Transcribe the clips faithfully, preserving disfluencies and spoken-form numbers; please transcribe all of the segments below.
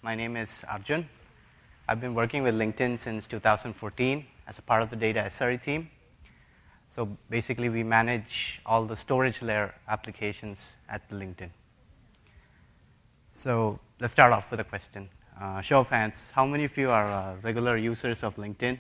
My name is Arjun. I've been working with LinkedIn since two thousand fourteen as a part of the data S R E team. So basically, we manage all the storage layer applications at LinkedIn. So let's start off with a question. Uh, show of hands, how many of you are uh, regular users of LinkedIn?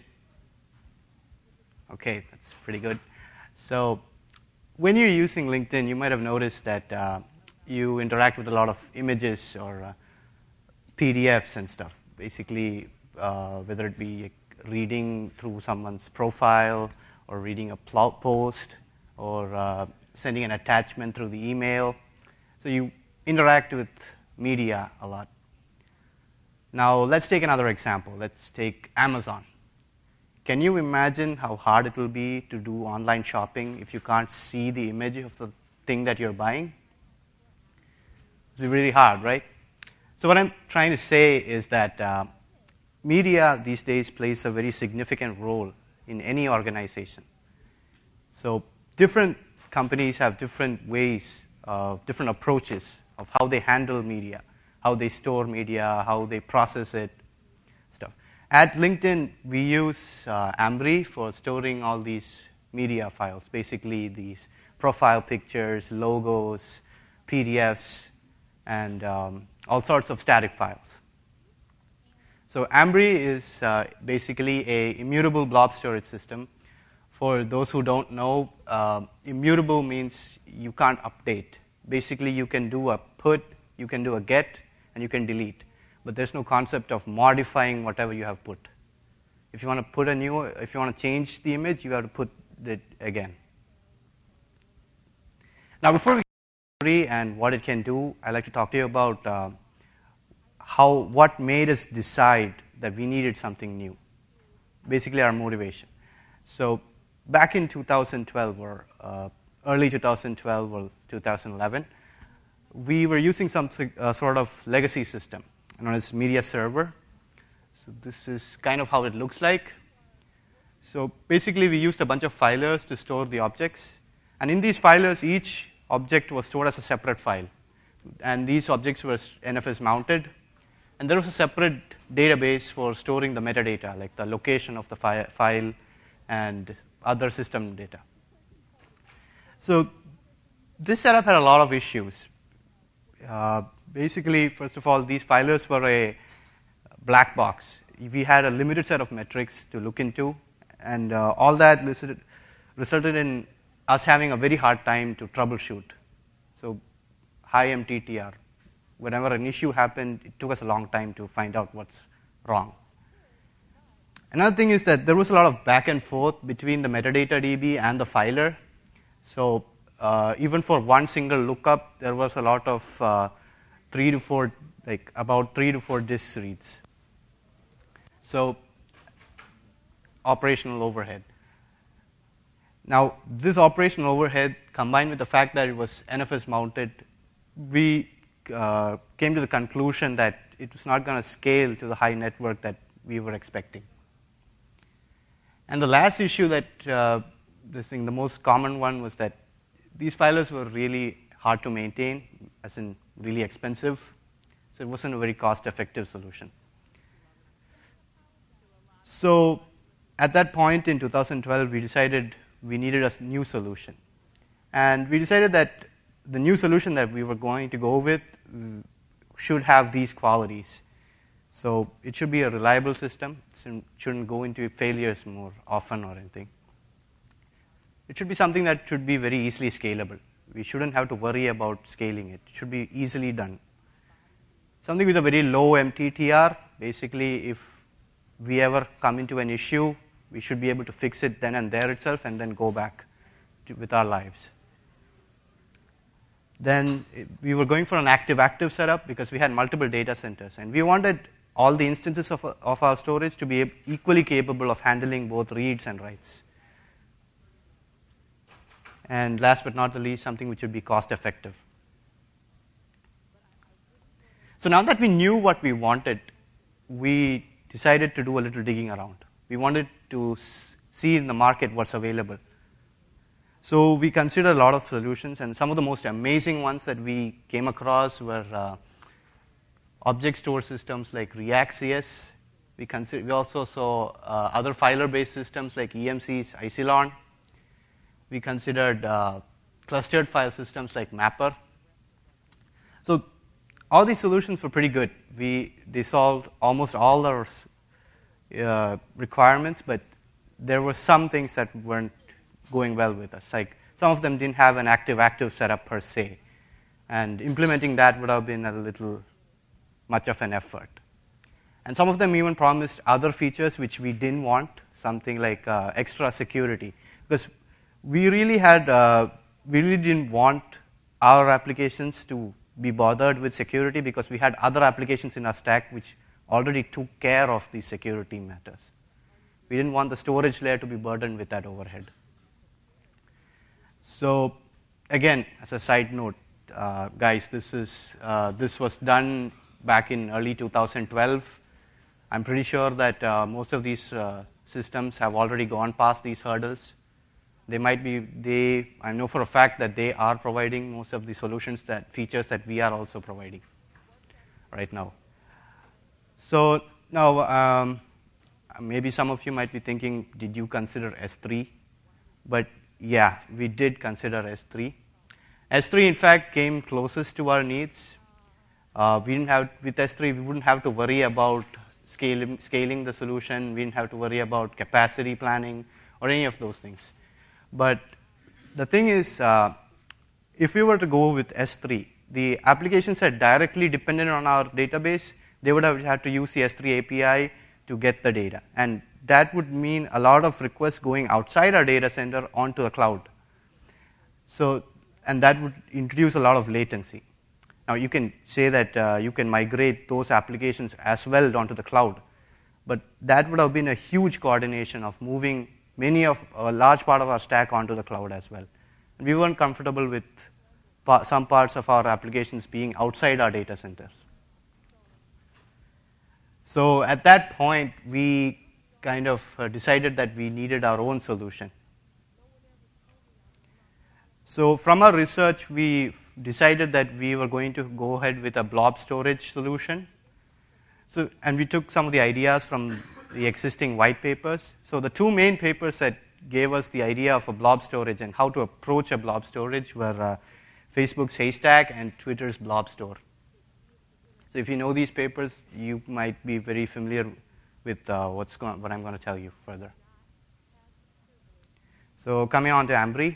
Okay, that's pretty good. So when you're using LinkedIn, you might have noticed that uh, you interact with a lot of images or uh, P D Fs and stuff. Basically, uh, whether it be reading through someone's profile or reading a post or uh, sending an attachment through the email. So you interact with media a lot. Now, let's take another example. Let's take Amazon. Can you imagine how hard it will be to do online shopping if you can't see the image of the thing that you're buying? It'll be really hard, right? So what I'm trying to say is that uh, media these days plays a very significant role in any organization. So different companies have different ways, uh, different approaches of how they handle media, how they store media, how they process it, stuff. At LinkedIn, we use uh, Ambry for storing all these media files, basically these profile pictures, logos, P D Fs, and um, all sorts of static files. So Ambry is uh, basically a immutable blob storage system. For those who don't know, uh, immutable means you can't update. Basically, you can do a put, you can do a get, and you can delete. But there's no concept of modifying whatever you have put. If you want to put a new, if you want to change the image, you have to put it again. Now, before we get and what it can do, I'd like to talk to you about uh, how what made us decide that we needed something new. Basically, our motivation. So, back in two thousand twelve or uh, early two thousand twelve or two thousand eleven, we were using some uh, sort of legacy system known as Media Server. So this is kind of how it looks like. So basically, we used a bunch of filers to store the objects. And in these filers, each object was stored as a separate file. And these objects were N F S mounted. And there was a separate database for storing the metadata, like the location of the fi- file and other system data. So this setup had a lot of issues. Uh, basically, first of all, these filers were a black box. We had a limited set of metrics to look into, and uh, all that listed, resulted in us having a very hard time to troubleshoot. So high M T T R. Whenever an issue happened, it took us a long time to find out what's wrong. Another thing is that there was a lot of back and forth between the metadata D B and the filer. So uh, even for one single lookup, there was a lot of uh, three to four, like about three to four disk reads. So operational overhead. Now, this operational overhead, combined with the fact that it was N F S mounted, we uh, came to the conclusion that it was not going to scale to the high network that we were expecting. And the last issue that uh, this thing, the most common one, was that these filers were really hard to maintain, as in really expensive. So it wasn't a very cost-effective solution. So at that point in two thousand twelve, we decided we needed a new solution. And we decided that the new solution that we were going to go with should have these qualities. So it should be a reliable system. It shouldn't go into failures more often or anything. It should be something that should be very easily scalable. We shouldn't have to worry about scaling it. It should be easily done. Something with a very low M T T R. Basically, if we ever come into an issue, we should be able to fix it then and there itself and then go back to, with our lives. Then we were going for an active-active setup because we had multiple data centers. And we wanted all the instances of, of our storage to be equally capable of handling both reads and writes. And last but not the least, something which would be cost-effective. So now that we knew what we wanted, we decided to do a little digging around. We wanted to see in the market what's available. So we considered a lot of solutions, and some of the most amazing ones that we came across were uh, object store systems like React C S. We, consider, we also saw uh, other filer-based systems like E M C's Isilon. We considered uh, clustered file systems like Mapper. So all these solutions were pretty good. We, they solved almost all our uh, requirements, but there were some things that weren't going well with us. Like some of them didn't have an active-active setup per se, and implementing that would have been a little much of an effort. And some of them even promised other features which we didn't want, something like uh, extra security, because we really had, uh, we really didn't want our applications to be bothered with security because we had other applications in our stack which already took care of these security matters. We didn't want the storage layer to be burdened with that overhead. So, again, as a side note, uh, guys, this is uh, this was done back in early two thousand twelve. I'm pretty sure that uh, most of these uh, systems have already gone past these hurdles. They might be, they, I know for a fact that they are providing most of the solutions, that features that we are also providing right now. So now, um, maybe some of you might be thinking, did you consider S three? But yeah, we did consider S three. S three, in fact, came closest to our needs. Uh, we didn't have, with S three, we wouldn't have to worry about Scaling, scaling the solution. We didn't have to worry about capacity planning or any of those things. But the thing is, uh, if we were to go with S three, the applications that directly dependent on our database, they would have had to use the S three A P I to get the data. And that would mean a lot of requests going outside our data center onto the cloud. So, and that would introduce a lot of latency. Now, you can say that uh, you can migrate those applications as well onto the cloud, but that would have been a huge coordination of moving many of a large part of our stack onto the cloud as well. And we weren't comfortable with pa- some parts of our applications being outside our data centers. So at that point, we kind of uh, decided that we needed our own solution. So from our research, we decided that we were going to go ahead with a blob storage solution. So, and we took some of the ideas from the existing white papers. So the two main papers that gave us the idea of a blob storage and how to approach a blob storage were uh, Facebook's Haystack and Twitter's Blob Store. So if you know these papers, you might be very familiar with uh, what's going, what I'm going to tell you further. So coming on to Ambry.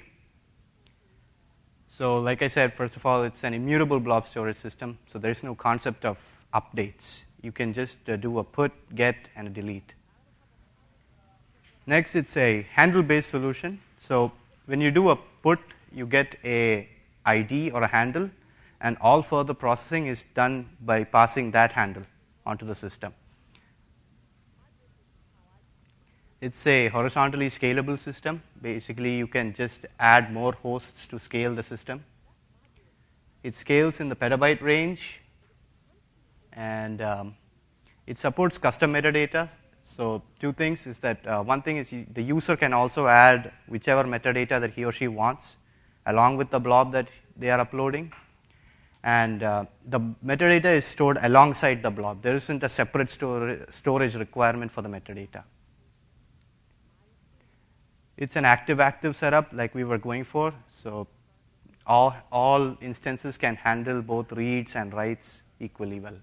So like I said, first of all, it's an immutable blob storage system, so there is no concept of updates. You can just uh, do a put, get, and a delete. Next, it's a handle-based solution. So when you do a put, you get a I D or a handle, and all further processing is done by passing that handle onto the system. It's a horizontally scalable system. Basically, you can just add more hosts to scale the system. It scales in the petabyte range, and um, it supports custom metadata. So two things is that uh, one thing is you, the user can also add whichever metadata that he or she wants along with the blob that they are uploading. And uh, the metadata is stored alongside the blob. There isn't a separate store, storage requirement for the metadata. It's an active-active setup like we were going for. So all, all instances can handle both reads and writes equally well.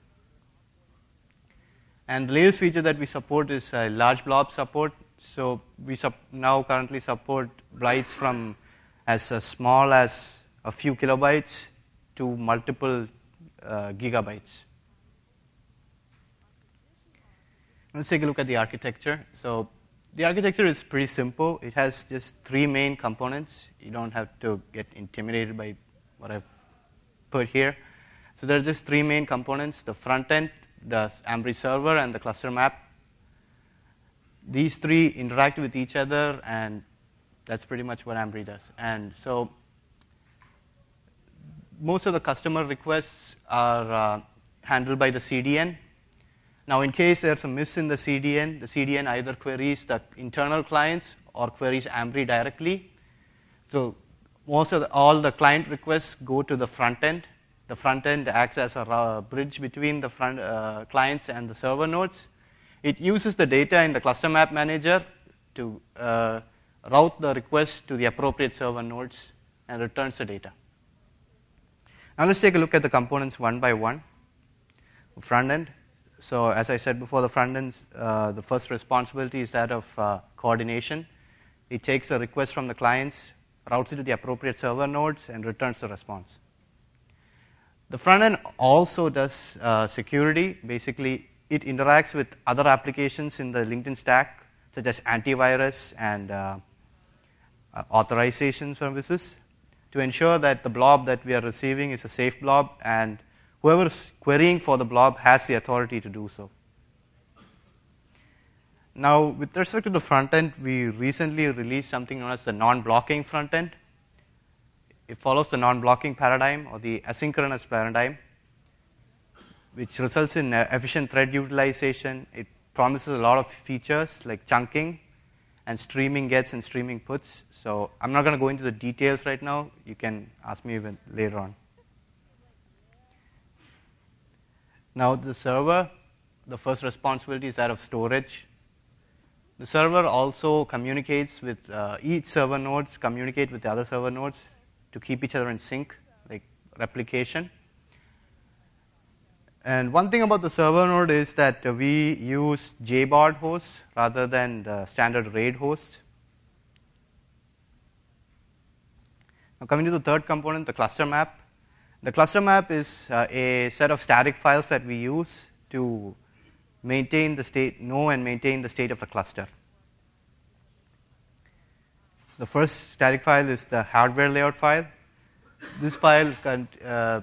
And the latest feature that we support is uh, large blob support. So we sup- now currently support writes from as uh, small as a few kilobytes to multiple uh, gigabytes. Let's take a look at the architecture. So the architecture is pretty simple. It has just three main components. You don't have to get intimidated by what I've put here. So there are just three main components: the front end, the Ambry server, and the cluster map. These three interact with each other, and that's pretty much what Ambry does. And so most of the customer requests are uh, handled by the C D N. Now, in case there's a miss in the C D N, the C D N either queries the internal clients or queries Ambry directly. So most of the, all the client requests go to the front end, the front end acts as a bridge between the front uh, clients and the server nodes. It uses the data in the cluster map manager to uh, route the request to the appropriate server nodes and returns the data. Now let's take a look at the components one by one. Front end. So as I said before, the front end, uh, the first responsibility is that of uh, coordination. It takes the request from the clients, routes it to the appropriate server nodes, and returns the response. The front end also does uh, security. Basically, it interacts with other applications in the LinkedIn stack, such as antivirus and uh, uh, authorization services, to ensure that the blob that we are receiving is a safe blob, and whoever is querying for the blob has the authority to do so. Now, with respect to the front end, we recently released something known as the non-blocking front end. It follows the non-blocking paradigm or the asynchronous paradigm, which results in efficient thread utilization. It promises a lot of features like chunking and streaming gets and streaming puts. So I'm not going to go into the details right now. You can ask me even later on. Now the server, the first responsibility is that of storage. The server also communicates with uh, each server nodes, communicate with the other server nodes to keep each other in sync, like replication. And one thing about the server node is that uh, we use J B O D hosts rather than the standard RAID hosts. Now coming to the third component, the cluster map. The cluster map is uh, a set of static files that we use to maintain the state, know and maintain the state of the cluster. The first static file is the hardware layout file. This file con uh,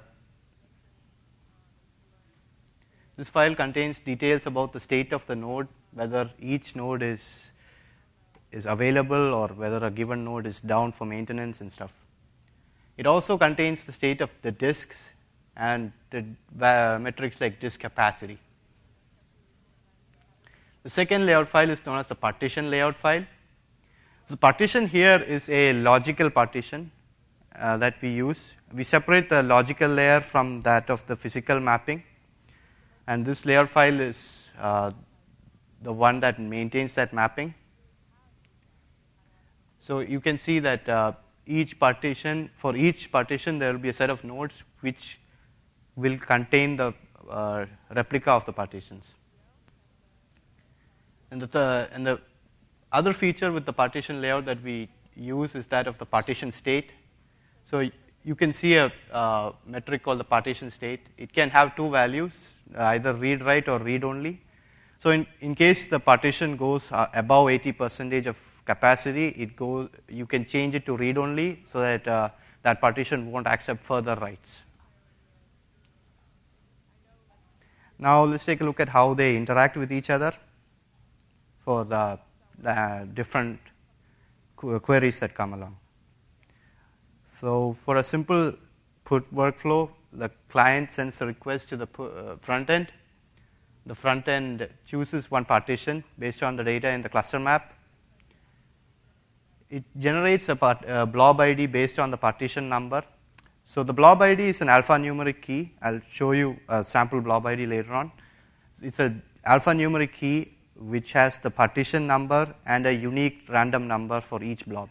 this file contains details about the state of the node, whether each node is is available or whether a given node is down for maintenance and stuff. It also contains the state of the disks and the uh, metrics like disk capacity. The second layout file is known as the partition layout file. So the partition here is a logical partition uh, that we use. We separate the logical layer from that of the physical mapping, and this layout file is uh, the one that maintains that mapping. So you can see that uh, each partition, for each partition there will be a set of nodes which will contain the uh, replica of the partitions. And the, th and the other feature with the partition layout that we use is that of the partition state. So you can see a uh, metric called the partition state. It can have two values, uh, either read write or read only. So in, in case the partition goes uh, above eighty percent of capacity, it goes, you can change it to read only so that uh, that partition won't accept further writes. Now let's take a look at how they interact with each other for the, the different qu queries that come along. So for a simple put workflow, the client sends a request to the uh, front end. The front end chooses one partition based on the data in the cluster map. It generates a part, uh, blob I D based on the partition number. So the blob I D is an alphanumeric key. I'll show you a sample blob I D later on. It's an alphanumeric key which has the partition number and a unique random number for each blob.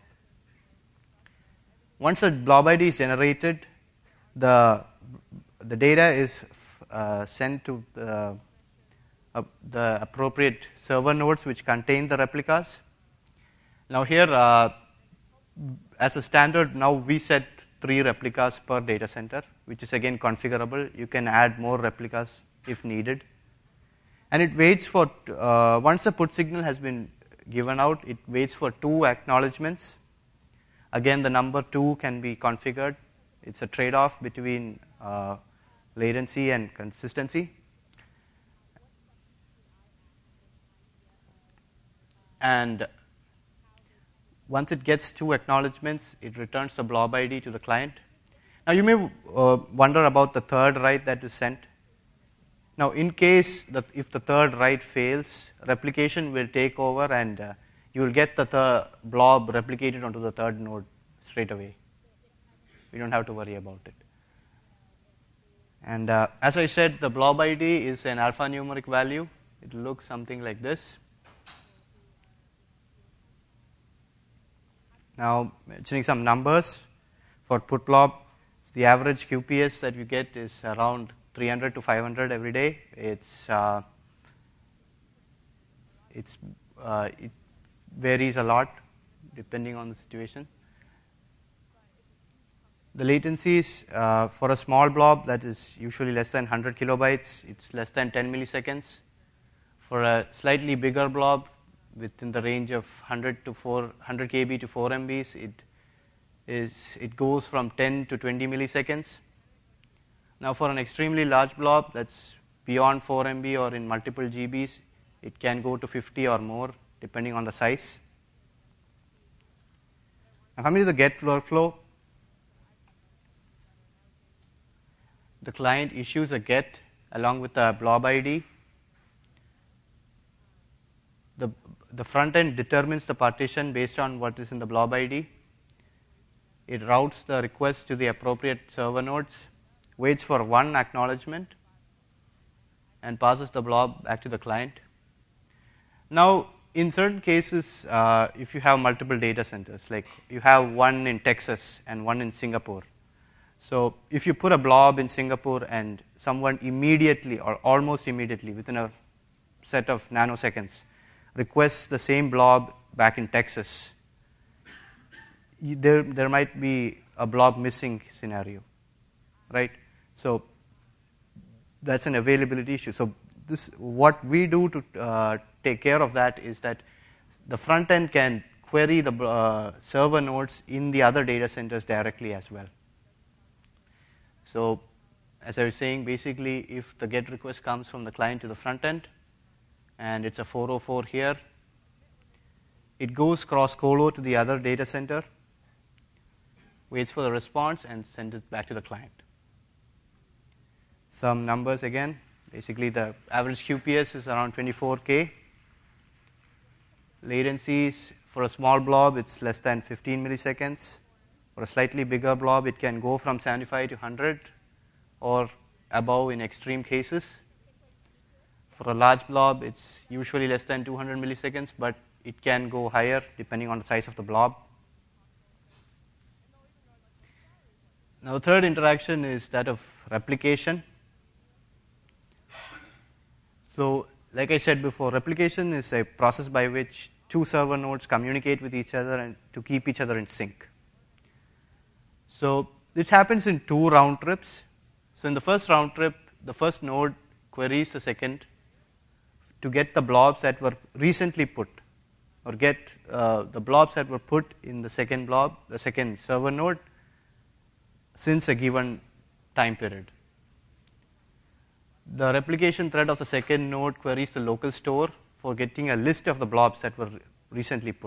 Once a blob I D is generated, the, the data is uh, sent to the, uh, the appropriate server nodes which contain the replicas. Now here, uh, as a standard, now we set three replicas per data center, which is again configurable. You can add more replicas if needed. And it waits for, uh, once the put signal has been given out, it waits for two acknowledgements. Again, the number two can be configured. It's a trade-off between uh, latency and consistency. And once it gets two acknowledgements, it returns the blob I D to the client. Now you may uh, wonder about the third write that is sent. Now in case that if the third write fails, replication will take over and uh, you will get the th blob replicated onto the third node straight away. You don't have to worry about it. And uh, as I said, the blob I D is an alphanumeric value. It looks something like this. Now, mentioning some numbers for put blob, the average Q P S that we get is around three hundred to five hundred every day. It's uh, it's uh, it varies a lot depending on the situation. The latencies uh, for a small blob, that is usually less than one hundred kilobytes, it's less than ten milliseconds. For a slightly bigger blob, within the range of one hundred to four hundred K B to four M Bs, it is it goes from ten to twenty milliseconds. Now, for an extremely large blob that's beyond four M B or in multiple G Bs, it can go to fifty or more, depending on the size. Now, coming to the GET workflow, the client issues a GET along with a blob I D. The, the front end determines the partition based on what is in the blob I D. It routes the request to the appropriate server nodes, waits for one acknowledgement, and passes the blob back to the client. Now, in certain cases, uh, if you have multiple data centers, like you have one in Texas and one in Singapore, so if you put a blob in Singapore and someone immediately or almost immediately within a set of nanoseconds requests the same blob back in Texas, there, there might be a blob missing scenario, right? So that's an availability issue. So this, what we do to uh, take care of that is that the front end can query the uh, server nodes in the other data centers directly as well. So as I was saying, basically if the GET request comes from the client to the front end, and it's a four oh four here, it goes cross colo to the other data center, waits for the response, and sends it back to the client. Some numbers again. Basically, the average Q P S is around twenty-four K. Latencies for a small blob, it's less than fifteen milliseconds. For a slightly bigger blob, it can go from seventy-five to one hundred or above in extreme cases. For a large blob, it's usually less than two hundred milliseconds, but it can go higher depending on the size of the blob. Now, the third interaction is that of replication. So, like I said before, replication is a process by which two server nodes communicate with each other and to keep each other in sync. So, this happens in two round trips. So, in the first round trip, the first node queries the second to get the blobs that were recently put, or get uh, the blobs that were put in the second blob, the second server node, since a given time period. The replication thread of the second node queries the local store for getting a list of the blobs that were recently put.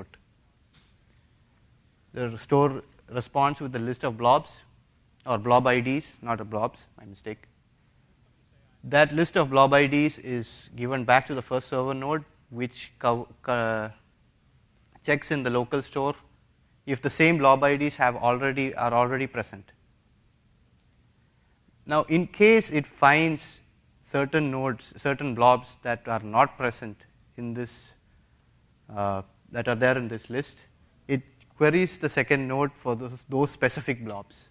The store responds with the list of blobs, or blob I Ds, not a blobs, my mistake. That list of blob I Ds is given back to the first server node, which co- co- checks in the local store if the same blob I Ds have already are already present. Now, in case it finds certain nodes, certain blobs that are not present in this, uh, that are there in this list, it queries the second node for those, those specific blobs.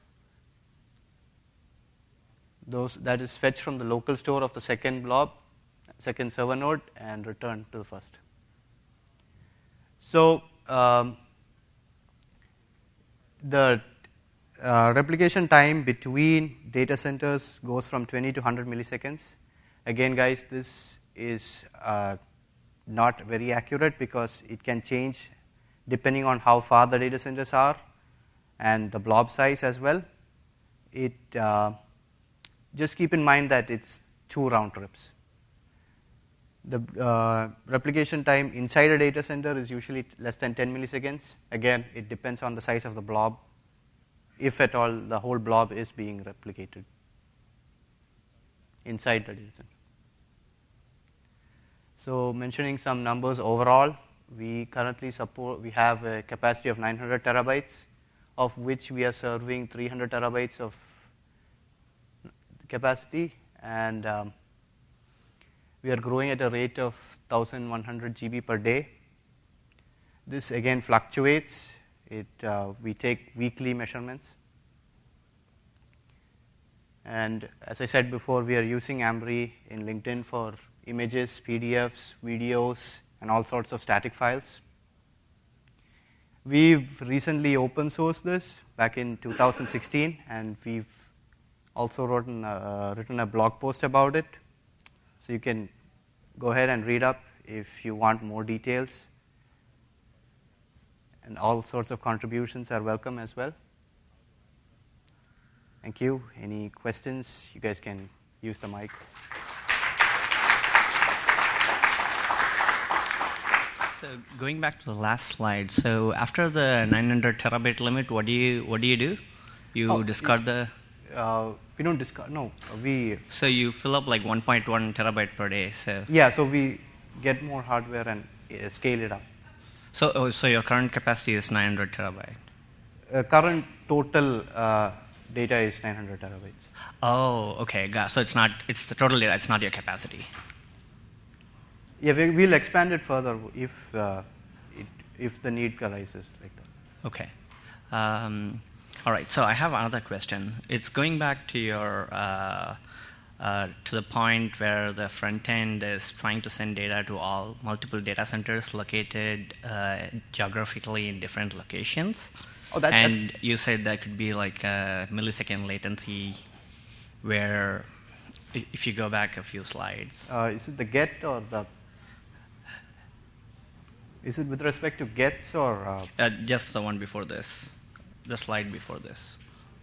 Those that is fetched from the local store of the second blob, second server node, and returned to the first. So um, the uh, replication time between data centers goes from twenty to one hundred milliseconds. Again, guys, this is uh, not very accurate because it can change depending on how far the data centers are and the blob size as well. It uh, just keep in mind that it's two round trips. The uh, replication time inside a data center is usually less than ten milliseconds. Again, it depends on the size of the blob, if at all the whole blob is being replicated inside the data center. So, mentioning some numbers overall, we currently support, we have a capacity of nine hundred terabytes, of which we are serving three hundred terabytes of capacity, and um, we are growing at a rate of one thousand one hundred G B per day. This again fluctuates. It, uh, we take weekly measurements. And as I said before, we are using Ambry in LinkedIn for images, P D Fs, videos, and all sorts of static files. We've recently open sourced this back in two thousand sixteen, and we've also written a, uh, written a blog post about it. So you can go ahead and read up if you want more details. And all sorts of contributions are welcome as well. Thank you. Any questions? You guys can use the mic. So going back to the last slide, so after the nine hundred terabyte limit, what do you what do you do? You oh, discard the. Uh, we don't discard. No, we. So you fill up like one point one terabyte per day. So. Yeah. So we get more hardware and uh, scale it up. So oh, so your current capacity is nine hundred terabyte. Uh, current total uh, data is nine hundred terabytes. Oh, okay. Got, so it's not. It's the total data. It's not your capacity. Yeah, we, we'll expand it further if uh, it, if the need arises like that. Okay. Um, all right. So I have another question. It's going back to your uh, uh, to the point where the front end is trying to send data to all multiple data centers located uh, geographically in different locations. Oh, that, and you said that could be like a millisecond latency, where if you go back a few slides. Uh, is it the get or the? Is it with respect to gets or? Uh, uh, just the one before this, the slide before this.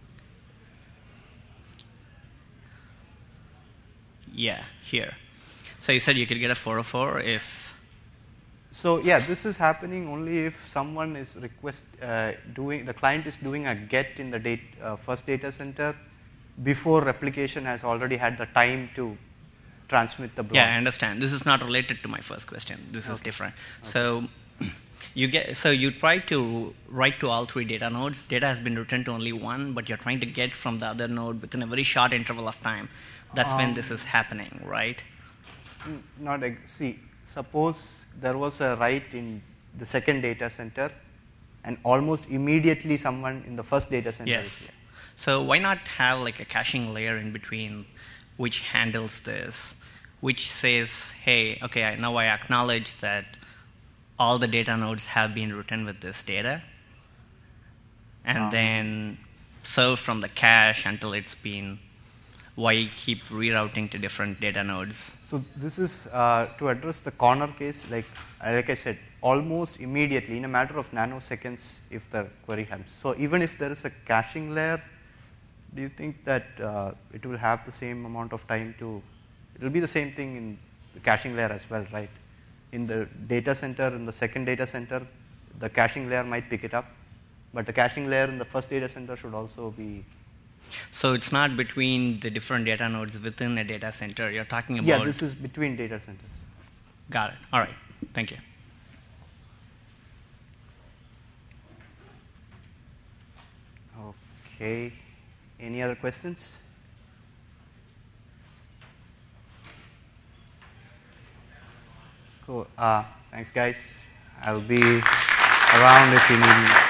Yeah, here. So you said you could get a four oh four if. So yeah, this is happening only if someone is request uh, doing the client is doing a get in the date, uh, first data center before replication has already had the time to transmit the block. Yeah, I understand. This is not related to my first question. This okay. is different. Okay. So you get so you try to write to all three data nodes. Data has been written to only one, but you're trying to get from the other node within a very short interval of time. That's um, when this is happening, right? Not see. Suppose there was a write in the second data center, and almost immediately someone in the first data center. Yes. Is here. So why not have like a caching layer in between, which handles this, which says, hey, okay, I, now I acknowledge that all the data nodes have been written with this data, and um. then serve from the cache until it's been. Why keep rerouting to different data nodes? So this is uh, to address the corner case, like like I said, almost immediately in a matter of nanoseconds if the query happens. So even if there is a caching layer, do you think that uh, it will have the same amount of time to? It will be the same thing in the caching layer as well, right? In the data center, in the second data center, the caching layer might pick it up, but the caching layer in the first data center should also be. So it's not between the different data nodes within a data center. You're talking about. Yeah, this is between data centers. Got it. All right. Thank you. Okay. Any other questions? Cool. Uh, thanks, guys. I'll be around if you need me.